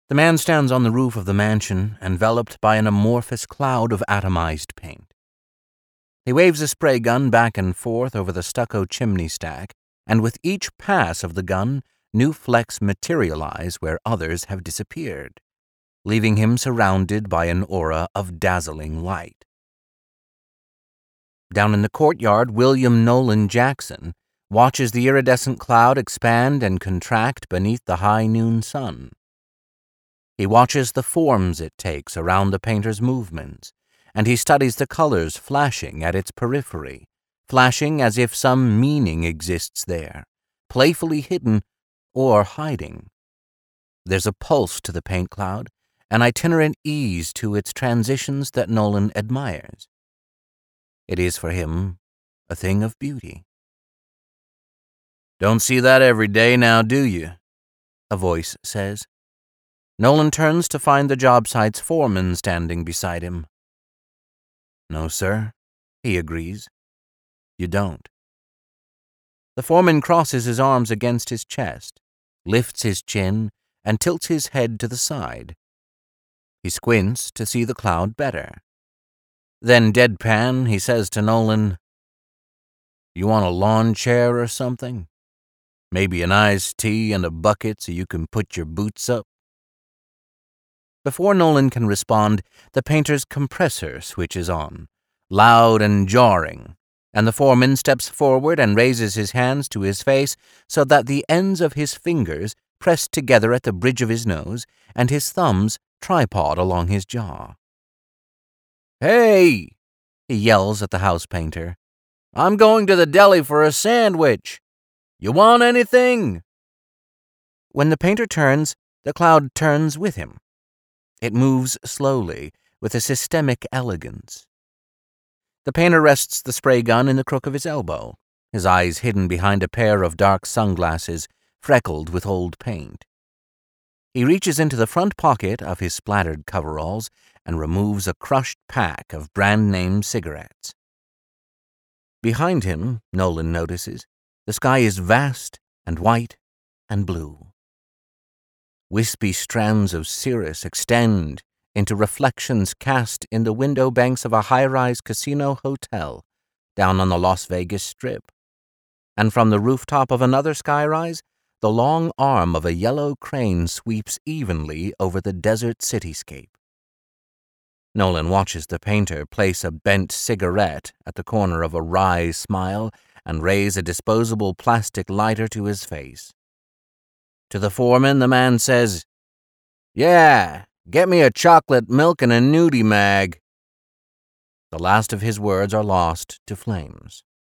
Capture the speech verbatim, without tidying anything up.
The man stands on the roof of the mansion, enveloped by an amorphous cloud of atomized paint. He waves a spray gun back and forth over the stucco chimney stack, and with each pass of the gun, new flecks materialize where others have disappeared, leaving him surrounded by an aura of dazzling light. Down in the courtyard, William Nolan Jackson watches the iridescent cloud expand and contract beneath the high noon sun. He watches the forms it takes around the painter's movements, and he studies the colors flashing at its periphery, flashing as if some meaning exists there, playfully hidden or hiding. There's a pulse to the paint cloud, an itinerant ease to its transitions that Nolan admires. It is for him a thing of beauty. "Don't see that every day now, do you?" a voice says. Nolan turns to find the job site's foreman standing beside him. "No, sir," he agrees. "You don't." The foreman crosses his arms against his chest, lifts his chin, and tilts his head to the side. He squints to see the cloud better. Then, deadpan, he says to Nolan, "You want a lawn chair or something? Maybe an iced tea and a bucket so you can put your boots up?" Before Nolan can respond, the painter's compressor switches on, loud and jarring, and the foreman steps forward and raises his hands to his face so that the ends of his fingers press together at the bridge of his nose and his thumbs tripod along his jaw. "Hey!" he yells at the house painter. "I'm going to the deli for a sandwich. You want anything?" When the painter turns, the cloud turns with him. It moves slowly, with a systemic elegance. The painter rests the spray gun in the crook of his elbow, his eyes hidden behind a pair of dark sunglasses freckled with old paint. He reaches into the front pocket of his splattered coveralls and removes a crushed pack of brand-name cigarettes. Behind him, Nolan notices, the sky is vast and white and blue. Wispy strands of cirrus extend into reflections cast in the window banks of a high-rise casino hotel down on the Las Vegas Strip, and from the rooftop of another skyrise, the long arm of a yellow crane sweeps evenly over the desert cityscape. Nolan watches the painter place a bent cigarette at the corner of a wry smile and raise a disposable plastic lighter to his face. To the foreman, the man says, "Yeah, get me a chocolate milk and a nudie mag." The last of his words are lost to flames.